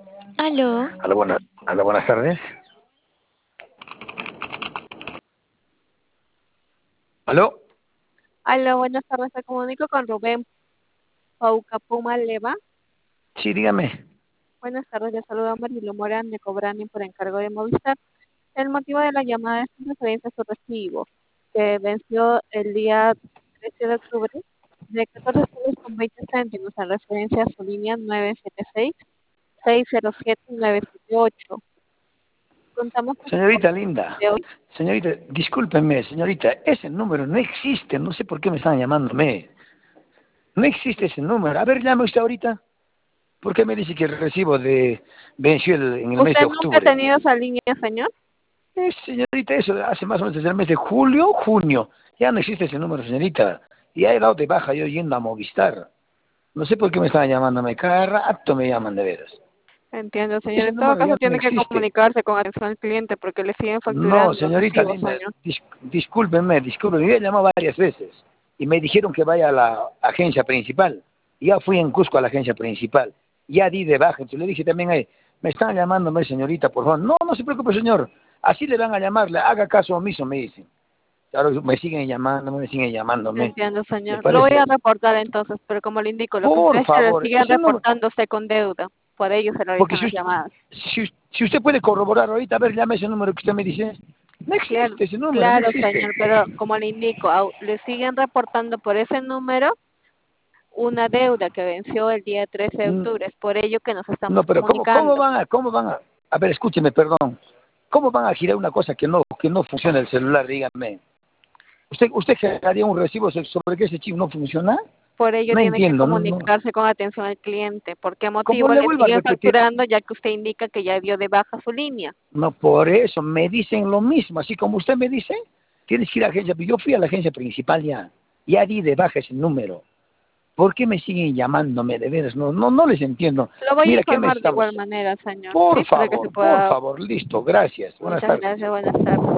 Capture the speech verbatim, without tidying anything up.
Aló. Hola, buenas, hola, buenas tardes. ¿Aló? Aló, buenas tardes, me comunico con Rubén Paucapuma Leva. Sí, dígame. Buenas tardes, le saluda Marilo Morán de Cobrani por encargo de Movistar. El motivo de la llamada es en referencia a su recibo, que venció el día trece de octubre de catorce soles con veinte céntimos en referencia a su línea nueve siete seis, seis cero siete, nueve siete ocho. Contamos con su Señorita linda, de hoy. señorita, discúlpeme, señorita, ese número no existe, no sé por qué me están llamándome. No existe ese número. A ver, llame usted ahorita. ¿Por qué me dice que el recibo de venció el- en el mes de ¿Usted nunca ha octubre? tenido esa línea, señor? Eh, señorita, eso hace más o menos desde el mes de julio, junio. Ya no existe ese número, señorita. Ya he dado de baja yo yendo a Movistar. No sé por qué me están llamándome. Cada rato me llaman de veras. Entiendo, señor. Ese En todo número ya caso, no tiene que existe. comunicarse con atención al cliente porque le siguen No, facturando los señorita recibos, linda, señor. dis, discúlpenme, discúlpenme. Yo he llamado varias veces y me dijeron que vaya a la agencia principal. Ya fui en Cusco a la agencia principal. Ya di de baja. Entonces le dije también ahí, me están llamándome, señorita, por favor. No, no se preocupe, señor. Así le van a llamarle. Haga caso omiso, me dicen. Claro, me siguen llamando, me siguen llamándome. Entiendo, ¿Le señor. Lo voy a parece? reportar entonces, pero como le indico, lo que Por sucede es que le favor, siguen ese número. reportándose con deuda. Por ello se Porque realizan si las usted, llamadas. si, si usted puede corroborar ahorita, a ver, llame ese número que usted me dice. No Claro, existe ese número, no claro, existe. señor, pero como le indico, au- le siguen reportando por ese número una deuda que venció el día trece de Mm, octubre. Es por ello que nos estamos No, pero ¿cómo, cómo comunicando. van a, cómo van a, a ver, escúcheme, perdón, ¿cómo van a girar una cosa que no, que no funciona el celular, dígame? ¿Usted, usted generaría un recibo so- sobre que ese chip no funciona? Por ello No tiene que entiendo, no, no. comunicarse con atención al cliente. ¿Por qué Como motivo le le vuelvo a siguen repetir, facturando ya que usted indica que ya dio de baja su línea? no, por eso me dicen lo mismo, así como usted me dice, tienes que ir a la agencia, yo fui a la agencia principal ya, ya di de baja ese número. ¿Por qué me siguen llamándome de veras? No, no, no les entiendo. Lo voy a Mira, ¿qué me informar de estamos? igual manera, señor, Por ¿sí? Para que se favor, por pueda. favor, listo, gracias. Buenas Muchas tardes. gracias, buenas tardes.